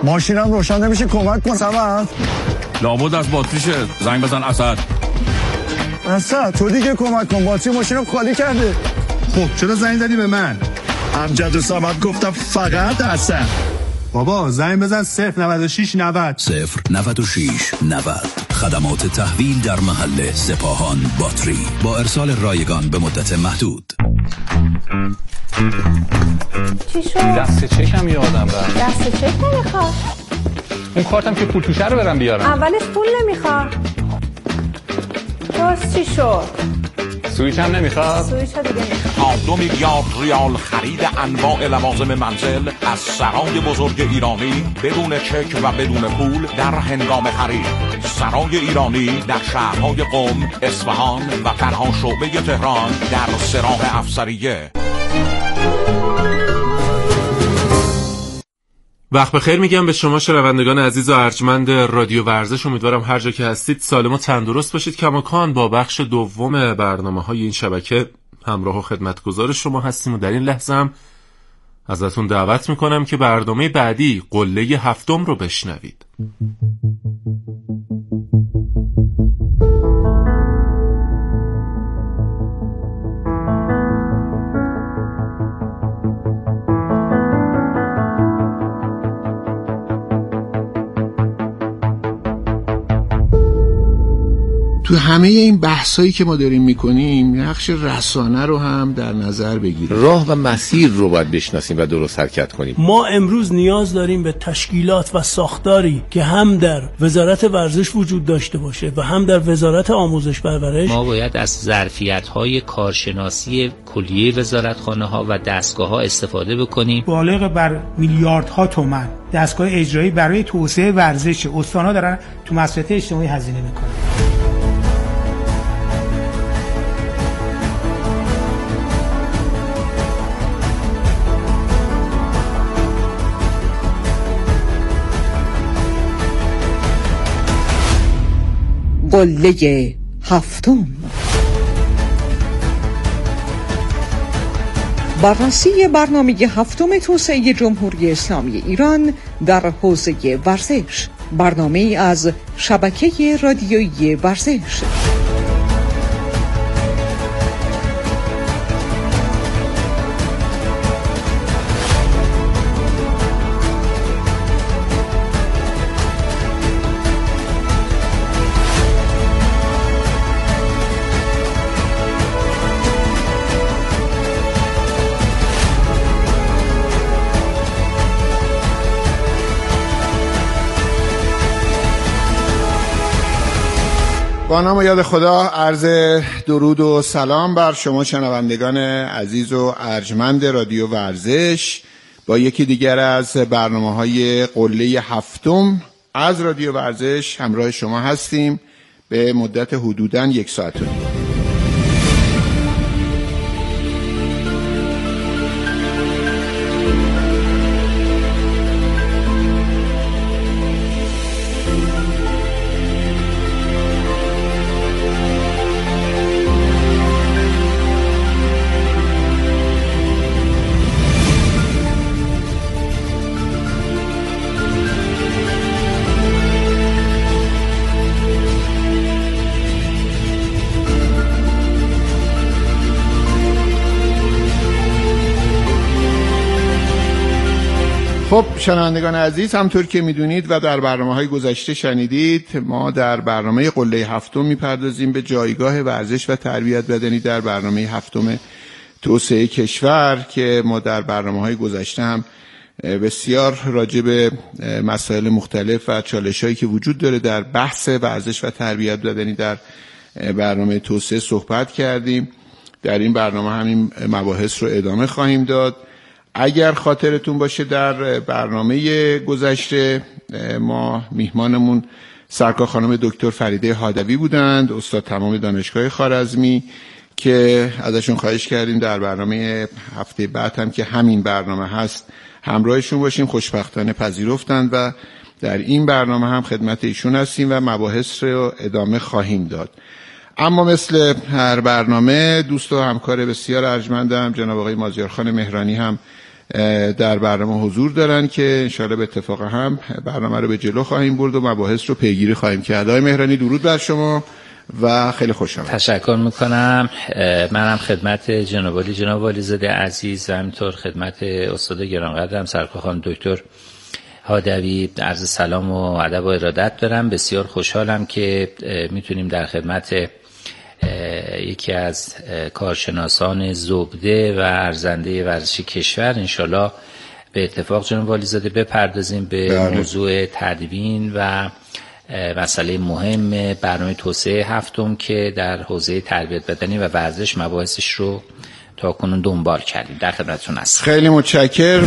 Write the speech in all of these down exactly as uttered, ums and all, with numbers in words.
ماشینم روشن نمیشه، کمک کن سمت. لابد از باتریشه، زنگ بزن اسد. اسد تو دیگه کمک کن، باتری ماشینم خالی کرده. خب چرا زنگ زدی به من؟ امجد و سمت گفتم فقط اسد. بابا زنگ بزن صفر نود و شش نود. صفر نود و شش نود. خدمات تحویل در محل سپاهان باتری با ارسال رایگان به مدت محدود. چی شد؟ دست چکم یادم رفت. دست چک نمیخواد. اون کارتم که پول توشه رو برم بیارم. اولش پول نمیخواد. باز چی شد؟ سویچ هم نمیخواد. سویچ ها دیگه نمیخواد. دو میلیارد ریال خرید انواع لوازم منزل از سرای بزرگ ایرانی بدون چک و بدون پول در هنگام خرید. سرای ایرانی در شهرهای قم، اصفهان و تنها شعبه تهران در سراح افسریه. وقت بخیر میگم به شما شنوندگان عزیز و ارجمند رادیو ورزش. امیدوارم هر جا که هستید سالم و تندرست باشید. کماکان با بخش دوم برنامه‌های این شبکه همراه و خدمتگزار شما هستیم و در این لحظه هم ازتون دعوت میکنم که برنامه بعدی قله هفتم رو بشنوید. تو همه این بحثایی که ما داریم میکنیم نقش رسانه رو هم در نظر بگیریم. راه و مسیر رو باید بشناسیم و درست حرکت کنیم. ما امروز نیاز داریم به تشکیلات و ساختاری که هم در وزارت ورزش وجود داشته باشه و هم در وزارت آموزش پرورش. ما باید از ظرفیت‌های کارشناسی کلیه وزارتخانه‌ها و دستگاه‌ها استفاده بکنیم. بالغ بر میلیاردها تومان دستگاه اجرایی برای توسعه ورزش استان‌ها دارن تو مصرف اجتماعی هزینه میکنن. قله هفتم. بررسی برنامه هفتم توسعه جمهوری اسلامی ایران در حوزه ورزش. برنامه از شبکه رادیویی ورزش. با نام و یاد خدا عرض درود و سلام بر شما شنوندگان عزیز و ارجمند رادیو ورزش با یکی دیگر از برنامه‌های قله هفتم از رادیو ورزش همراه شما هستیم به مدت حدوداً یک ساعت و نیم. خب شنوندگان عزیز، همطور که میدونید و در برنامه‌های گذشته شنیدید، ما در برنامه قله هفتم میپردازیم به جایگاه ورزش و تربیت بدنی در برنامه هفتم توسعه کشور که ما در برنامه‌های گذشته هم بسیار راجع به مسائل مختلف و چالش‌هایی که وجود داره در بحث ورزش و تربیت بدنی در برنامه توسعه صحبت کردیم. در این برنامه همین مباحث رو ادامه خواهیم داد. اگر خاطرتون باشه در برنامه گذشته ما میهمانمون سرکار خانم دکتر فریده هادوی بودند، استاد تمام دانشگاه خوارزمی، که ازشون خواهش کردیم در برنامه هفته بعد هم که همین برنامه هست همراهشون باشیم. خوشبختانه پذیرفتند و در این برنامه هم خدمت ایشون هستیم و مباحث رو ادامه خواهیم داد. اما مثل هر برنامه دوست و همکار بسیار ارجمندم جناب آقای مازیار خان مهرانی هم در برنامه حضور دارن که انشاءالله به اتفاق هم برنامه رو به جلو خواهیم برد و مباحث رو پیگیری خواهیم کرد. آقای مهرانی درود بر شما و خیلی خوشحالم. تشکر میکنم. منم خدمت جناب عالی جناب علیزاده عزیز و همینطور خدمت استاد گرانقدرم سرکار خانم دکتر هادوی عرض سلام و ادب و ارادت دارم. بسیار خوشحالم که میتونیم در خدمت یکی از کارشناسان زبده و ارزنده ورزشی کشور انشالله به اتفاق جناب علیزاده بپردازیم به بله. موضوع تدوین و مسئله مهم برنامه توسعه هفتم که در حوزه تربیت بدنی و ورزش مباحثش رو تا کنون دنبال کردیم. در خدمتتون هستم. خیلی متشکرم.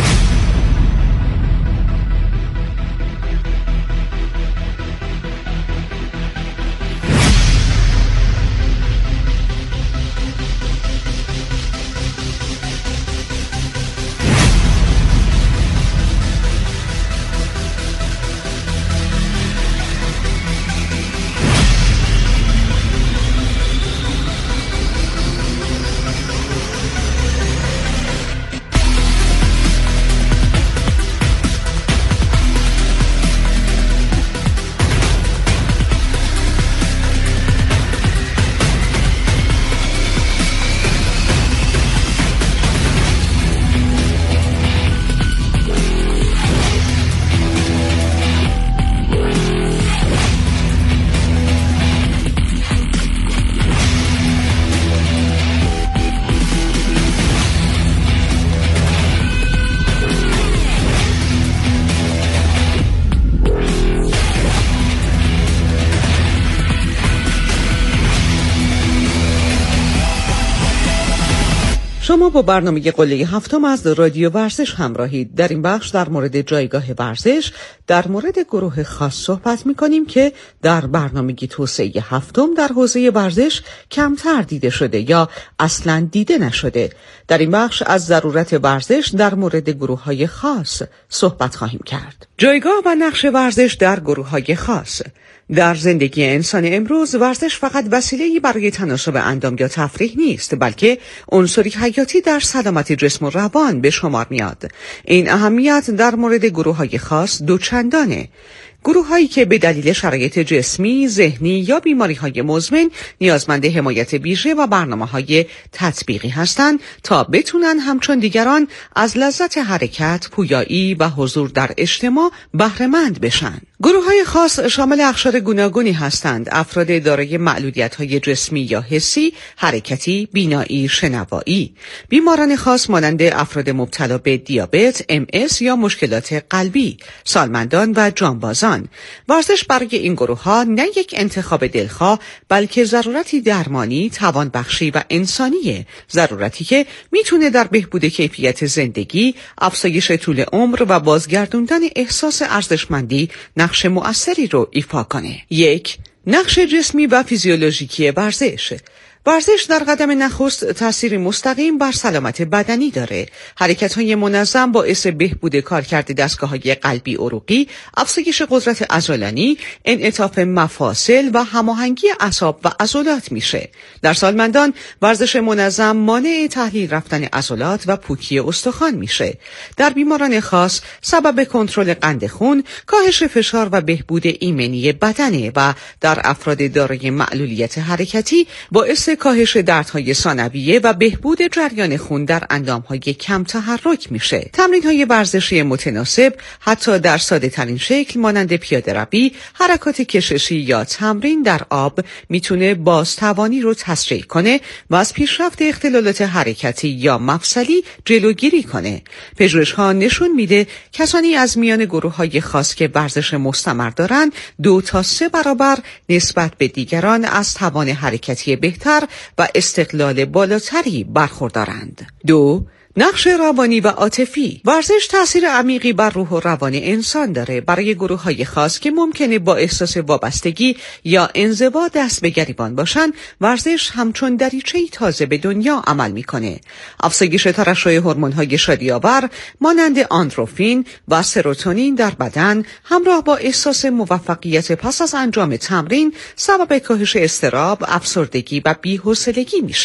شما با برنامه قله هفتم از رادیو ورزش همراهید. در این بخش در مورد جایگاه ورزش در مورد گروه خاص صحبت می‌کنیم که در برنامه توسعه هفتم در حوزه ورزش کمتر دیده شده یا اصلاً دیده نشده. در این بخش از ضرورت ورزش در مورد گروه‌های خاص صحبت خواهیم کرد. جایگاه و نقش ورزش در گروه‌های خاص. در زندگی انسان امروز ورزش فقط وسیله‌ای برای تناسب اندام یا تفریح نیست، بلکه عنصری حیاتی در سلامت جسم و روان به شمار میاد. این اهمیت در مورد گروه‌های خاص دوچندانه. گروه‌هایی که به دلیل شرایط جسمی، ذهنی یا بیماری‌های مزمن نیازمند حمایت ویژه و برنامه‌های تطبیقی هستند تا بتونن همچون دیگران از لذت حرکت، پویایی و حضور در اجتماع بهره‌مند بشن. گروه‌های خاص شامل اقشار گوناگونی هستند: افراد دارای معلولیت‌های جسمی یا حسی، حرکتی، بینایی، شنوایی. بیماران خاص مانند افراد مبتلا به دیابت، ام اس یا مشکلات قلبی، سالمندان و جانبازان. ورزش برای این گروه‌ها نه یک انتخاب دلخواه، بلکه ضرورتی درمانی، توانبخشی و انسانیه. ضرورتی که میتونه در بهبود کیفیت زندگی، افزایش طول عمر و بازگردوندن احساس ارزشمندی نقش مؤثری رو ایفا کنه. یک، نقش جسمی و فیزیولوژیکی ورزش. ورزش در قدم نخست تأثیر مستقیم بر سلامت بدنی داره. حرکت‌های منظم باعث بهبود کارکرد دستگاه‌های قلبی عروقی، افزایش قدرت عضلانی، انعطاف مفاصل و هماهنگی اعصاب و عضلات میشه. در سالمندان ورزش منظم مانع تحلیل رفتن عضلات و پوکی استخوان میشه. در بیماران خاص سبب کنترل قند خون، کاهش فشار و بهبود ایمنی بدنه و در افراد دارای معلولیت حرکتی باعث کاهش دردهای ثانویه و بهبود جریان خون در اندامهای کم تحرک میشه. تمرین‌های ورزشی متناسب حتی در ساده ترین شکل مانند پیاده روی، حرکات کششی یا تمرین در آب میتونه بازتوانی رو تسریع کنه و از پیشرفت اختلالات حرکتی یا مفصلی جلوگیری کنه. پژوهش‌ها نشون میده کسانی از میان گروه‌های خاص که ورزش مستمر دارن دو تا سه برابر نسبت به دیگران از توان حرکتی بهتر و استقلال بالاتری برخوردارند. دو، نقش روانی و عاطفی. ورزش تأثیر عمیقی بر روح و روان انسان داره. برای گروه‌های خاص که ممکنه با احساس وابستگی یا انزوا دست به گریبان باشن، ورزش همچون دریچه‌ای تازه به دنیا عمل میکنه. افزایش ترشح هورمون‌های شادی‌آور مانند آندروفین و سروتونین در بدن همراه با احساس موفقیت پس از انجام تمرین سبب کاهش اضطراب، افسردگی و بی‌حوصلگی میشه.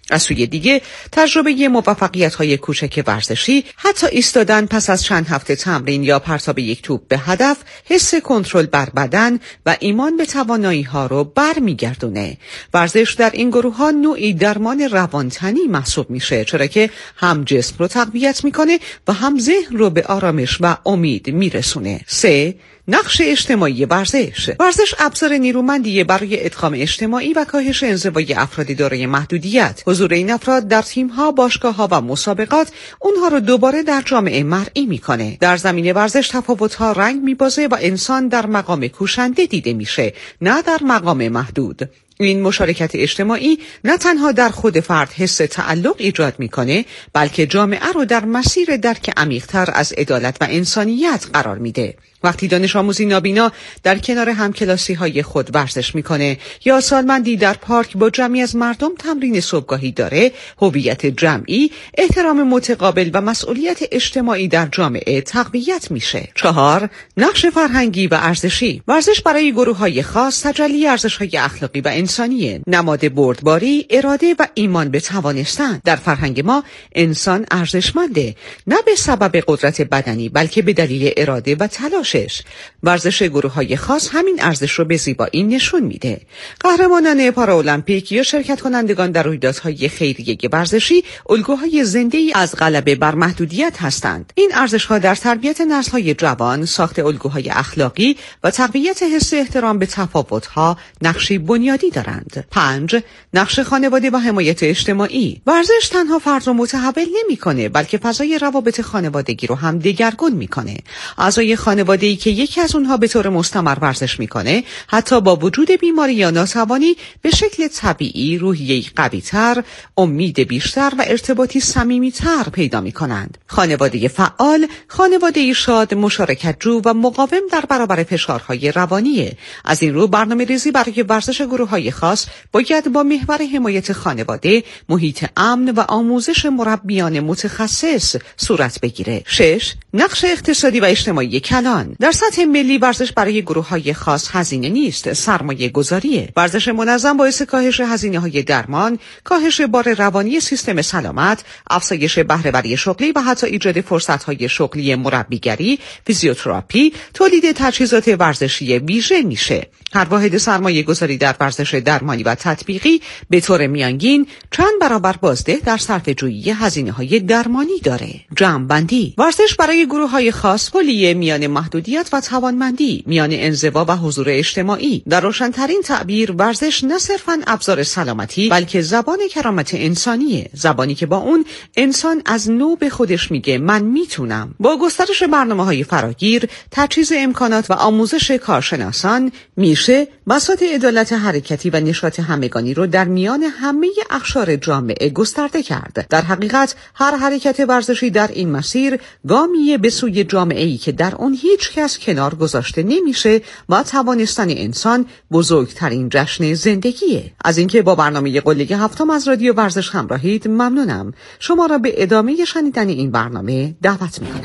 از سوی دیگه تجربه موفقیت‌های کوچک ورزشی، حتی ایستادن پس از چند هفته تمرین یا پرتاب یک توپ به هدف، حس کنترل بر بدن و ایمان به توانایی‌ها رو برمیگردونه. ورزش در این گروه‌ها نوعی درمان روانتنی محسوب میشه، چرا که هم جسم رو تقویت میکنه و هم ذهن رو به آرامش و امید میرسونه. سه، نقش اجتماعی ورزش. ورزش ابزار نیرومندی برای ادغام اجتماعی و کاهش انزوای افراد دارای محدودیت. حضور این افراد در تیم‌ها، باشگاه‌ها و مسابقات اونها رو دوباره در جامعه مرئی میکنه. در زمینه ورزش تفاوت‌ها رنگ میبازه و انسان در مقام کوشنده دیده میشه، نه در مقام محدود. این مشارکت اجتماعی نه تنها در خود فرد حس تعلق ایجاد میکنه، بلکه جامعه رو در مسیر درک عمیق‌تر از عدالت و انسانیت قرار میده. وقتی دانش آموزی نابینا در کنار همکلاسی های خود ورزش میکنه یا سالمندی در پارک با جمعی از مردم تمرین صبحگاهی داره، هویت جمعی، احترام متقابل و مسئولیت اجتماعی در جامعه تقویت میشه. چهار، نقش فرهنگی و ارزشی. ورزش برای گروه های خاص تجلی ارزش های اخلاقی و انسانیه، نماد بردباری، اراده و ایمان به توانستن. در فرهنگ ما انسان ارزشمنده، نه به سبب قدرت بدنی بلکه به دلیل اراده و تلاش. ورزش گروه‌های خاص همین ارزش رو به زیبایی نشون میده. قهرمانان پارالمپیک یا شرکت کنندگان در رویدادهای خیریه ورزشی الگوهای زنده‌ای از غلبه بر محدودیت هستند. این ارزش‌ها در تربیت نسل‌های جوان، ساخت الگوهای اخلاقی و تقویت حس احترام به تفاوت‌ها نقشی بنیادی دارند. پنج، نقش خانواده و حمایت اجتماعی. ورزش تنها فرد رو متحول نمی‌کنه، بلکه فضای روابط خانوادگی رو هم دگرگون می‌کنه. اعضای خانواده ای که یکی از اونها به طور مستمر ورزش میکنه، حتی با وجود بیماری یا ناتوانی به شکل طبیعی روحیه‌ای قوی‌تر، امید بیشتر و ارتباطی صمیمی‌تر پیدا میکنند. خانواده فعال، خانواده شاد، مشارکت جو و مقاوم در برابر فشارهای روانیه. از این رو برنامه‌ریزی برای ورزش گروه‌های خاص باید با محور حمایت خانواده، محیط امن و آموزش مربیان متخصص صورت بگیره. شش، نقش اقتصادی و اجتماعی کلان. در سطح ملی ورزش برای گروه‌های خاص هزینه نیست، سرمایه گذاریه. ورزش منظم باعث کاهش هزینه‌های درمان، کاهش بار روانی سیستم سلامت، افزایش بهره‌وری شغلی و حتی ایجاد فرصت‌های شغلی مربیگری، فیزیوتراپی، تولید تجهیزات ورزشی ویژه میشه. هر واحد سرمایه گذاری در ورزش درمانی و تطبیقی به طور میانگین چند برابر بازده در صرفه‌جویی هزینه‌های درمانی داره. جمع‌بندی: ورزش برای گروه‌های خاص پلیه میان محدودیت و توانمندی، میان انزوا و حضور اجتماعی. در روشن‌ترین تعبیر، ورزش نه صرفاً ابزار سلامتی، بلکه زبان کرامت انسانیه، زبانی که با اون انسان از نو به خودش میگه من میتونم. با گسترش برنامه‌های فراگیر، تجهیز امکانات و آموزش کارشناسان، میشه بساط عدالت حرکتی و نشاط همگانی رو در میان همه اقشار جامعه گسترده کرد. در حقیقت هر حرکت ورزشی در این مسیر گامیه به سوی جامعه‌ای که در اون هیچ کس کنار گذاشته نمیشه و توانستن انسان بزرگترین جشن زندگیه. از اینکه با برنامه قله هفتم از رادیو ورزش همراهید ممنونم. شما را به ادامه شنیدن این برنامه دعوت میکنم.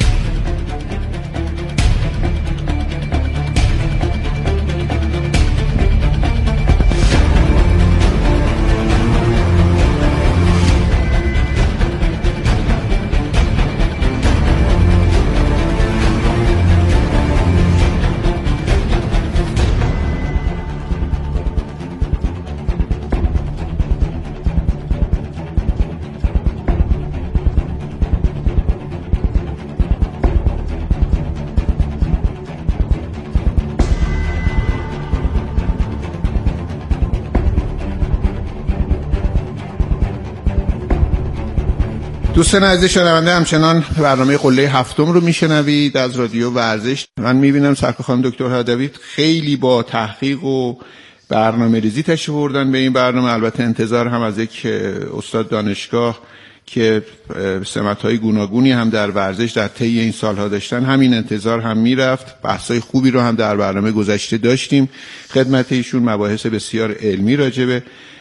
دوستان عزیز شنونده، همچنان برنامه قله هفتم رو میشنوید از رادیو ورزش. من میبینم سرکار خانم دکتر هادوی خیلی با تحقیق و برنامه ریزی تشریف آوردن به این برنامه. البته انتظار هم از یک استاد دانشگاه که سمت‌های گوناگونی هم در ورزش در طی این سالها داشتن، همین انتظار هم میرفت. بحث‌های خوبی رو هم در برنامه گذشته داشتیم خدمت ایشون، مباحث بسیار علمی راجع به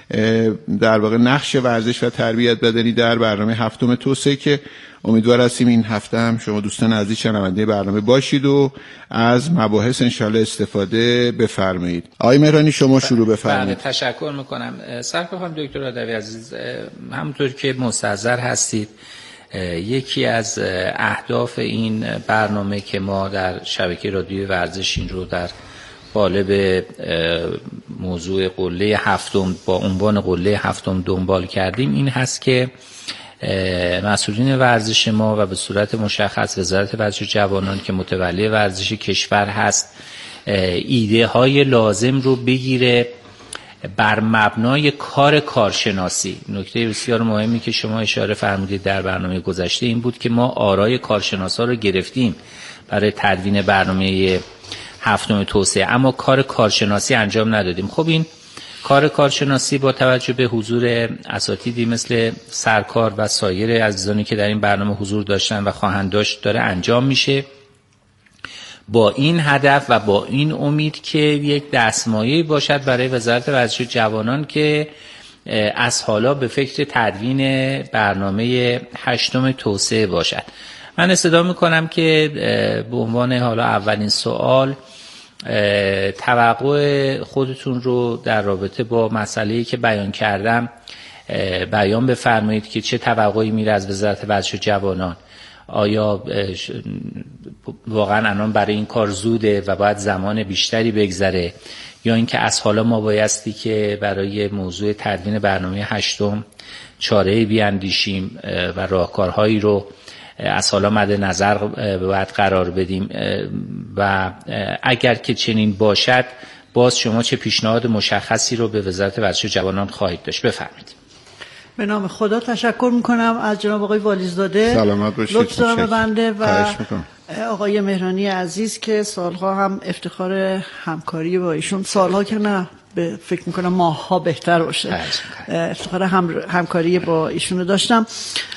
در واقع نقش ورزش و تربیت بدنی در برنامه هفتم توسعه که امیدوار هستیم این هفته هم شما دوستان عزیز شنونده برنامه باشید و از مباحث انشالله استفاده بفرمایید. آقای مهرانی شما شروع بفرمایید. بله تشکر میکنم. سرکار دکتر هادوی عزیز، همونطور که مستحضر هستید یکی از اهداف این برنامه که ما در شبکه رادیوی ورزش این رو در قالب موضوع قله هفتم با عنوان قله هفتم دنبال کردیم این هست که مسئولین ورزش ما و به صورت مشخص وزارت ورزش و جوانان که متولی ورزش کشور هست ایده های لازم رو بگیره بر مبنای کار کارشناسی. نکته بسیار مهمی که شما اشاره فرمودید در برنامه گذشته این بود که ما آرای کارشناسا رو گرفتیم برای تدوین برنامه هفتم توسعه، اما کار کارشناسی انجام ندادیم. خب این کار کارشناسی با توجه به حضور اساتیدی مثل سرکار و سایر عزیزانی که در این برنامه حضور داشتن و خواهند داشت داره انجام میشه با این هدف و با این امید که یک دستمایه‌ای باشد برای وزارت ورزش و جوانان که از حالا به فکر تدوین برنامه هشتم توسعه باشد. من استدعا میکنم که به عنوان حالا اولین سوال توقع خودتون رو در رابطه با مسئله‌ای که بیان کردم بیان بفرمایید که چه توقعی میره از وزارت ورزش و جوانان. آیا واقعا الان برای این کار زوده و باید زمان بیشتری بگذره یا اینکه از حالا ما بایستی که برای موضوع تدوین برنامه هشتم چاره‌ای بیاندیشیم و راهکارهایی رو از حالا مد نظر باید قرار بدیم و اگر که چنین باشد باز شما چه پیشنهاد مشخصی رو به وزارت ورزش و جوانان خواهید داشت؟ بفرمایید. به نام خدا تشکر میکنم از جناب آقای والیزاده، سلامت باشید، لطف دارم بنده و آقای مهرانی عزیز که سالها هم افتخار همکاری با ایشون، سالها که نه به فکر میکنم ماهها بهتر باشه، افتخار هم همکاری با ایشون داشتم.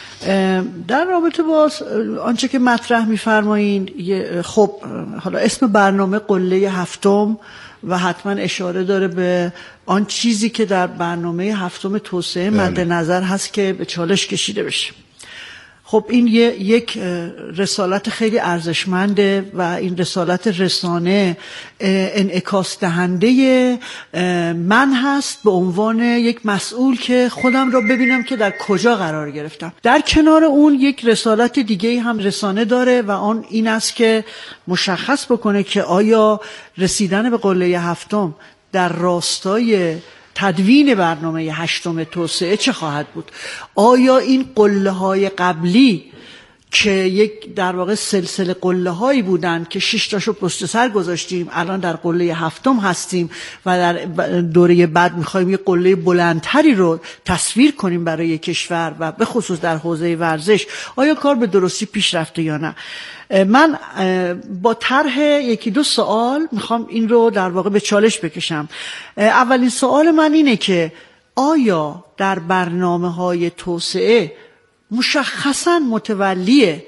در رابطه با آنچه که مطرح میفرمایین، خب حالا اسم برنامه قله هفتم و حتما اشاره داره به آن چیزی که در برنامه هفتم توسعه مد نظر هست که به چالش کشیده بشه. خب این یک رسالت خیلی ارزشمنده و این رسالت رسانه انعکاس دهنده من هست به عنوان یک مسئول که خودم را ببینم که در کجا قرار گرفتم. در کنار اون یک رسالت دیگه هم رسانه داره و آن این است که مشخص بکنه که آیا رسیدن به قله هفتم در راستای تدوین برنامه هشتم توسعه چه خواهد بود؟ آیا این قله های قبلی که یک در واقع سلسله قله هایی بودن که شش تاشو پشت سر گذاشتیم، الان در قله هفتم هستیم و در دوره بعد میخوایم یک قله بلندتری رو تصویر کنیم برای کشور و به خصوص در حوزه ورزش، آیا کار به درستی پیش رفته یا نه؟ من با طرح یکی دو سوال میخوام این رو در واقع به چالش بکشم. اولین سوال من اینه که آیا در برنامه‌های توسعه مشخصاً متولی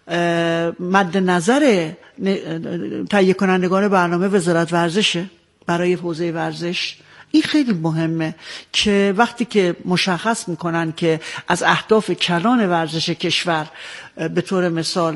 مد نظر تهیه کنندگان برنامه وزارت ورزشه برای حوزه ورزش؟ این خیلی مهمه که وقتی که مشخص میکنن که از اهداف کلان ورزش کشور به طور مثال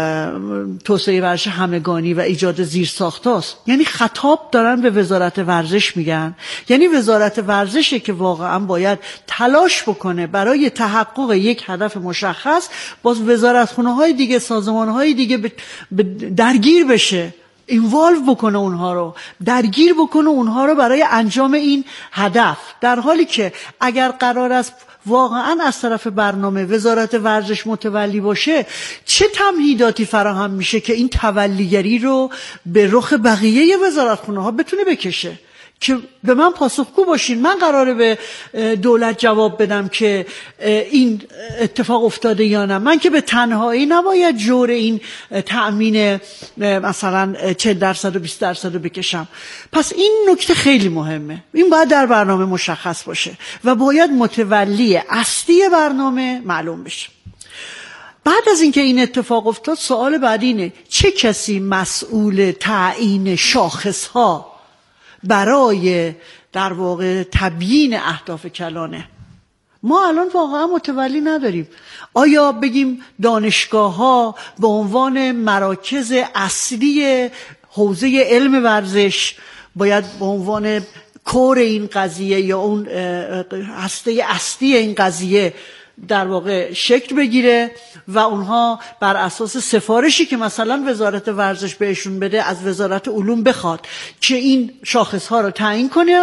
توسعه ورزش همگانی و ایجاد زیرساختاست، یعنی خطاب دارن به وزارت ورزش میگن، یعنی وزارت ورزشه که واقعا باید تلاش بکنه برای تحقق یک هدف مشخص، باز وزارتخونه های دیگه، سازمان های دیگه درگیر بشه، اینوالو بکنه اونها رو، درگیر بکنه اونها رو برای انجام این هدف، در حالی که اگر قرار است واقعا از طرف برنامه وزارت ورزش متولی باشه، چه تمهیداتی فراهم میشه که این تولیگری رو به رخ بقیه وزارتخونه ها بتونه بکشه که به من پاسخگو باشین. من قراره به دولت جواب بدم که این اتفاق افتاده یا نه. من که به تنهایی نباید جور این تأمین مثلا چهل درصد و بیست درصد رو بکشم. پس این نکته خیلی مهمه، این باید در برنامه مشخص باشه و باید متولی اصلی برنامه معلوم بشه. بعد از اینکه این اتفاق افتاد، سوال بعدی اینه چه کسی مسئول تعیین شاخص‌ها برای در واقع تبیین اهداف کلانه. ما الان واقعا متولی نداریم. آیا بگیم دانشگاه ها به عنوان مراکز اصلی حوزه علم ورزش باید به عنوان کور این قضیه یا اون هسته اصلی این قضیه در واقع شکل بگیره و اونها بر اساس سفارشی که مثلا وزارت ورزش بهشون بده از وزارت علوم بخواد که این شاخصها رو تعیین کنه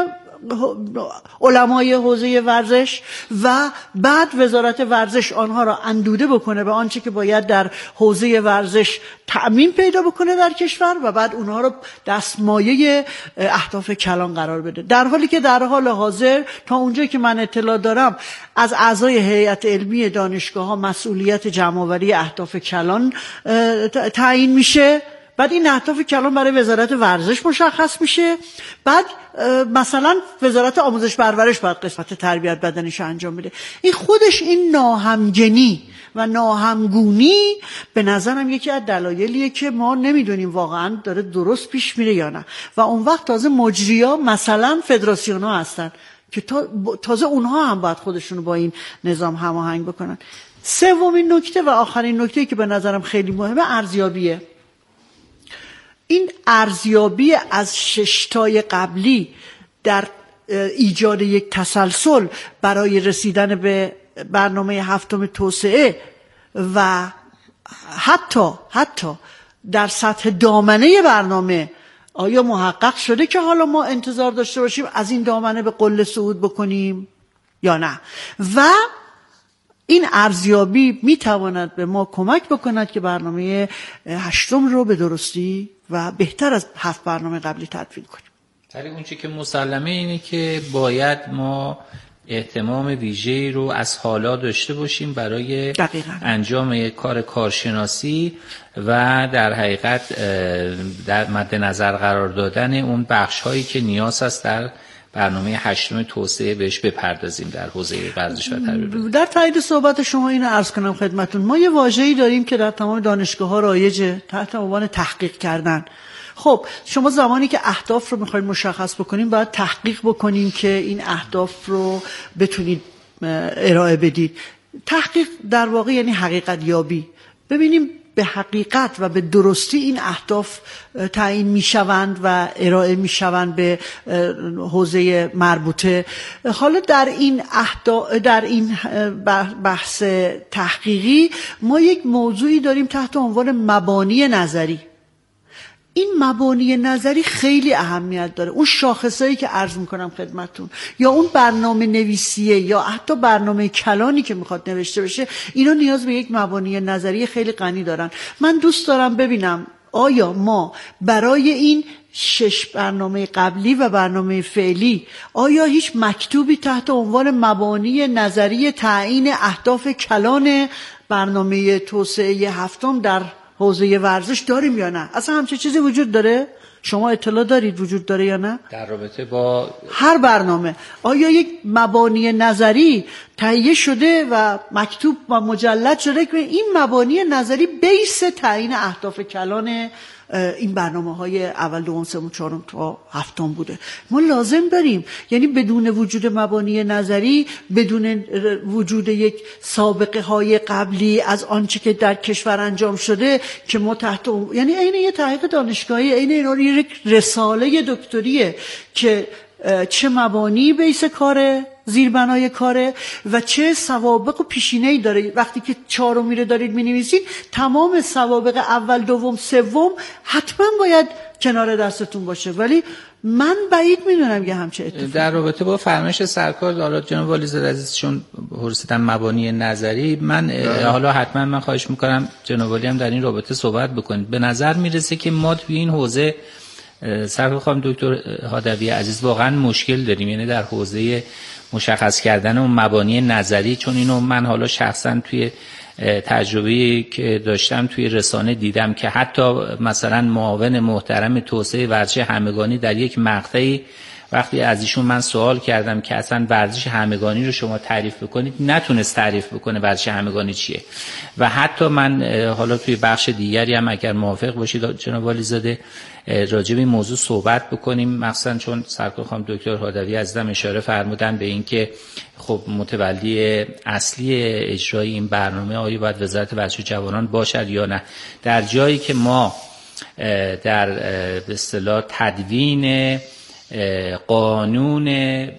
علمای حوزه ورزش و بعد وزارت ورزش آنها را اندوده بکنه به آنچه که باید در حوزه ورزش تأمین پیدا بکنه در کشور و بعد اونها رو دستمایه اهداف کلان قرار بده. در حالی که در حال حاضر تا اونجایی که من اطلاع دارم از اعضای هیئت علمی دانشگاه ها مسئولیت جمع‌آوری اهداف کلان تعیین میشه، بعد این اهداف کلان برای وزارت ورزش مشخص میشه، بعد مثلا وزارت آموزش پرورش باید قسمت تربیت بدنیشو انجام بده. این خودش این ناهمگنی و ناهمگونی به نظرم یکی از دلایلیه که ما نمیدونیم واقعا داره درست پیش میره یا نه و اون وقت تازه مجری‌ها مثلا فدراسیون ها هستن که تازه اونها هم باید خودشونو با این نظام هماهنگ بکنن. سومین نکته و آخرین نکته که به نظرم خیلی مهمه ارزیابیه. این ارزیابی از ششتای قبلی در ایجاد یک تسلسل برای رسیدن به برنامه هفتم توسعه و حتی حتی در سطح دامنه برنامه آیا محقق شده که حالا ما انتظار داشته باشیم از این دامنه به قله صعود بکنیم یا نه؟ و این ارزیابی میتواند به ما کمک بکند که برنامه هشتم رو به درستی و بهتر از هفت برنامه قبلی تدوین کنیم. ولی اون چی که مسلمه اینه که باید ما اهتمام ویژه‌ای رو از حالا داشته باشیم برای دقیقاً انجام یک کار کارشناسی و در حقیقت در مد نظر قرار دادن اون بخش هایی که نیاز است در برنامه هشتم توسعه بهش بپردازیم در حوزه ورزش و تربیت. در تایید صحبت شما اینو عرض کنم خدمتتون، ما یه واژه‌ای داریم که در تمام دانشگاه‌ها رایجه تحت عنوان تحقیق کردن. خب شما زمانی که اهداف رو می‌خواید مشخص بکنیم باید تحقیق بکنیم که این اهداف رو بتونید ارائه بدید. تحقیق در واقع یعنی حقیقت یابی، ببینیم به حقیقت و به درستی این اهداف تعیین میشوند و ارائه میشوند به حوزه مربوطه. حالا در این اهداف در این بحث تحقیقی ما یک موضوعی داریم تحت عنوان مبانی نظری. این مبانی نظری خیلی اهمیت داره. اون شاخصایی که عرض میکنم خدمتون یا اون برنامه نویسیه یا حتی برنامه کلانی که میخواد نوشته بشه، اینا نیاز به یک مبانی نظری خیلی غنی دارن. من دوست دارم ببینم آیا ما برای این شش برنامه قبلی و برنامه فعلی آیا هیچ مکتوبی تحت عنوان مبانی نظری تعیین اهداف کلان برنامه توسعه هفتم در حوزه ورزش داریم یا نه؟ اصلا همچه چیزی وجود داره؟ شما اطلاع دارید وجود داره یا نه؟ در رابطه با هر برنامه آیا یک مبانی نظری تهیه شده و مکتوب و مجلد شده که این مبانی نظری بیس تعیین اهداف کلان این برنامه های اول دوم سوم چهارم تا هفتم بوده؟ ما لازم داریم، یعنی بدون وجود مبانی نظری، بدون وجود یک سابقه های قبلی از آنچه که در کشور انجام شده که ما تحت اون، یعنی عین یه تحقیق دانشگاهی، عین اینا یک رساله دکتریه که چه مبانی بیس کاره، زیربنای کاره و چه سوابق و پیشینه‌ای داره. وقتی که چهارم میره دارید می‌نویسید تمام سوابق اول دوم سوم حتما باید کنار دستتون باشه، ولی من بعید میدونم یه همچه اتفاقی. در رابطه با فرمایش سرکار حالا جناب والی‌زاده عزیز چون پرسیدن مبانی نظری، من حالا حتما من خواهش میکنم جناب والی هم در این رابطه صحبت بکنید. به نظر میرسه که ما توی این حوزه سرکار خانم دکتر هادوی عزیز واقعا مشکل داریم، یعنی در حوزه مشخص کردن اون مبانی نظری، چون اینو من حالا شخصا توی تجربه‌ای که داشتم توی رسانه دیدم که حتی مثلا معاون محترم توسعه ورزش همگانی در یک مقطعی وقتی از ایشون من سوال کردم که اصلا ورزش همگانی رو شما تعریف بکنید، نتونست تعریف بکنه ورزش همگانی چیه. و حتی من حالا توی بخش دیگری هم اگر موافق باشید جناب والیزاده راجع به این موضوع صحبت بکنیم، مخصوصا چون سرکار خانم دکتر هادوی عزیزم اشاره فرمودن به این که خب متولی اصلی اجرای این برنامه آیا باید وزارت ورزش و جوانان باشد یا نه. در جایی که ما در به اصطلاح تدوین قانون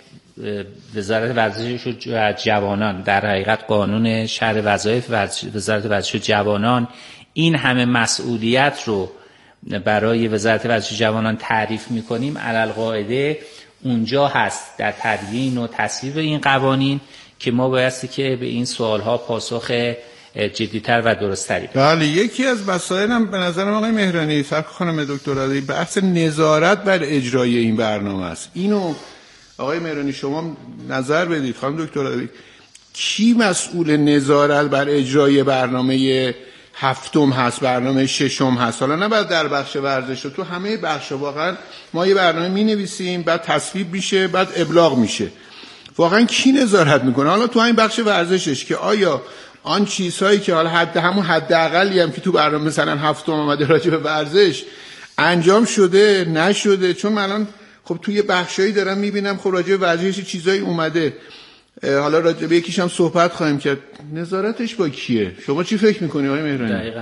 وزارت ورزش و جوانان، در حقیقت قانون شرح وظایف وزارت ورزش و جوانان این همه مسئولیت رو برای وزارت ورزش و جوانان تعریف می‌کنیم، علالقاعده اونجا هست در تدوین و تصویب این قوانین که ما بایستی که به این سوالها پاسخ جدی‌تر و درست‌تری بدیم. بله، یکی از مسائل هم به نظر آقای مهرانی، سرکار خانم دکتر هادوی، بحث نظارت بر اجرای این برنامه است. اینو آقای مهرانی شما نظر بدید. خانم دکتر هادوی، کی مسئول نظارت بر اجرای برنامه هفتم هست، برنامه ششم هست؟ حالا نه بعد در بخش ورزش، تو همه بخش واقعا ما یه برنامه می‌نویسیم، بعد تصویب میشه، بعد ابلاغ میشه. واقعا کی نظارت میکنه؟ حالا تو این بخش ورزشش که آیا آن چیزهایی که حالا حد همون حداقلی هم که تو برنامه مثلا هفتم اومده راجع به ورزش انجام شده نشده؟ چون من الان خب توی بخشایی دارم میبینم خب راجع به ورزش چیزایی اومده، حالا راجع به یکیش هم صحبت خواهیم کرد. نظارتش با کیه؟ شما چی فکر میکنی آقای مهرانی؟ دقیقاً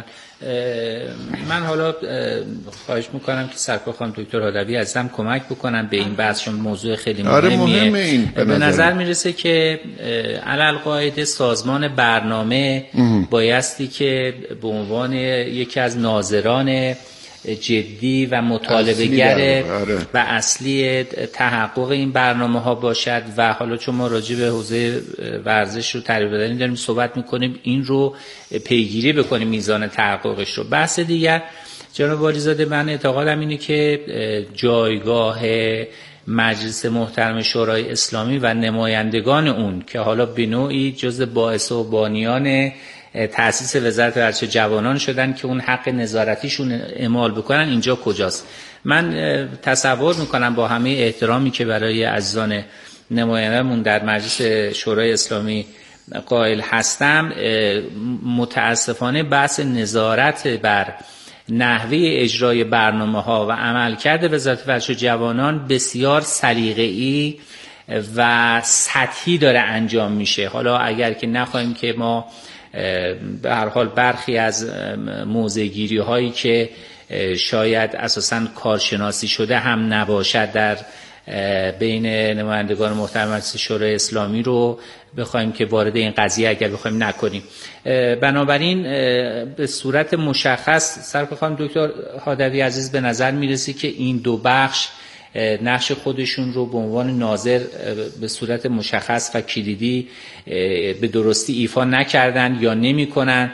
من حالا خواهش میکنم که سرکار خانم دکتر هادوی عزیزم کمک بکنم به این بحث، چون موضوع خیلی مهمیه. آره مهمه این. به نظر, نظر میرسه که علالقاعده سازمان برنامه بایستی که به عنوان یکی از ناظران جدی و مطالبه‌گر و اصلی تحقق این برنامه ها باشد. و حالا چون ما راجع به حوزه ورزش رو تعریف بدنی داریم صحبت میکنیم، این رو پیگیری بکنیم میزان تحققش رو. بحث دیگر جناب والیزاده، من اعتقادم اینه که جایگاه مجلس محترم شورای اسلامی و نمایندگان اون که حالا به نوعی جزء باعث و بانیان تأسیس وزارت ورزش جوانان شدن که اون حق نظارتیشون اعمال بکنن، اینجا کجاست؟ من تصور میکنم با همه احترامی که برای عزیزان نماینده‌مون در مجلس شورای اسلامی قائل هستم، متاسفانه بحث نظارت بر نحوه اجرای برنامه ها و عملکرد وزارت ورزش جوانان بسیار سلیقه‌ای و سطحی داره انجام میشه. حالا اگر که نخواهیم که ما به هر حال برخی از موضع‌گیری هایی که شاید اساساً کارشناسی شده هم نباشد در بین نمایندگان محترم مجلس شورای اسلامی رو بخوایم که وارد این قضیه اگر بخوایم نکنیم. بنابراین به صورت مشخص سرکار خانم دکتر هادوی عزیز به نظر میرسه که این دو بخش نقش خودشون رو به عنوان ناظر به صورت مشخص و کلیدی به درستی ایفا نکردن یا نمی‌کنن.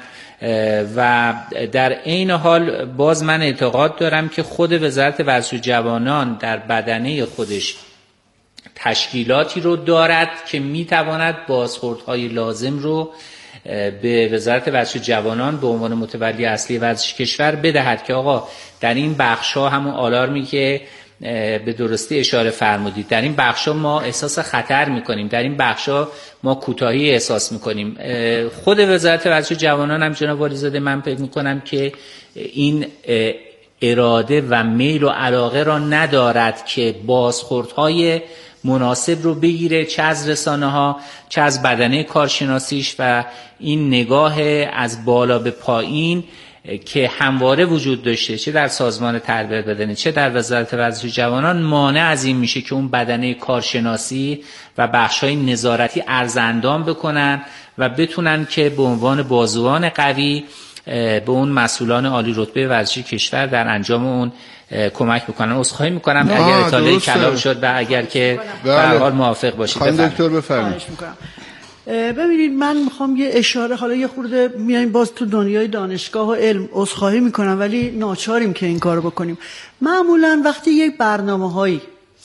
و در عین حال باز من اعتقاد دارم که خود وزارت ورزش و جوانان در بدنه خودش تشکیلاتی رو دارد که میتواند بازخوردهای لازم رو به وزارت ورزش و جوانان به عنوان متولی اصلی ورزش کشور بدهد که آقا در این بخش‌ها همون آلارمی که به درستی اشاره فرمودید، در این بخشا ما احساس خطر میکنیم، در این بخشا ما کوتاهی احساس میکنیم. خود وزارت ورزش و جوانان هم جناب والیزاده من فکر میکنم که این اراده و میل و علاقه را ندارد که بازخوردهای مناسب رو بگیره، چه از رسانه ها چه از بدنه کارشناسیش، و این نگاه از بالا به پایین که همواره وجود داشته چه در سازمان تربیت بدنی چه در وزارت ورزش و جوانان مانع از این میشه که اون بدنه کارشناسی و بخش‌های نظارتی ارزاندام بکنن و بتونن که به عنوان بازوان قوی به اون مسئولان عالی رتبه ورزشی کشور در انجام اون کمک بکنن. عذرخواهی میکنم اگر اطاله کلام شد و اگر که به هر حال موافق باشید. خانم دکتر بفرمایید. ببینید من میخوام یه اشاره، حالا یه خورده میایم باز تو دنیای دانشگاه و علم، عذرخواهی میکنم ولی ناچاریم که این کارو بکنیم. معمولا وقتی یک برنامه‌هایی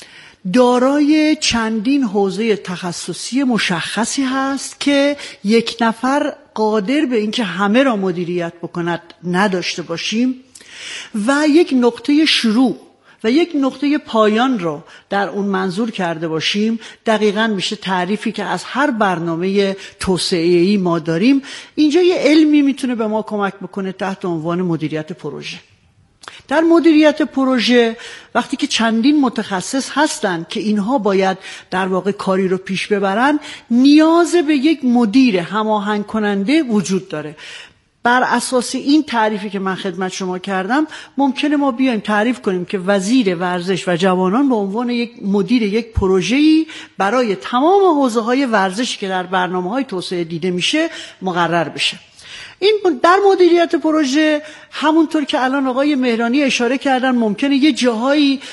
دارای چندین حوزه تخصصی مشخصی هست که یک نفر قادر به اینکه همه را مدیریت بکند نداشته باشیم و یک نقطه شروع و یک نقطه پایان رو در اون منظور کرده باشیم، دقیقاً میشه تعریفی که از هر برنامه توسعه‌ای ما داریم. اینجا یه علمی میتونه به ما کمک بکنه تحت عنوان مدیریت پروژه. در مدیریت پروژه وقتی که چندین متخصص هستن که اینها باید در واقع کاری رو پیش ببرن، نیاز به یک مدیر هماهنگ کننده وجود داره. بر اساس این تعریفی که من خدمت شما کردم ممکنه ما بیایم تعریف کنیم که وزیر ورزش و جوانان به عنوان یک مدیر یک پروژه‌ای برای تمام حوزه‌های ورزشی که در برنامه‌های توسعه دیده میشه مقرر بشه. این در مدیریت پروژه همونطور که الان آقای مهرانی اشاره کردن ممکنه یه جاهایی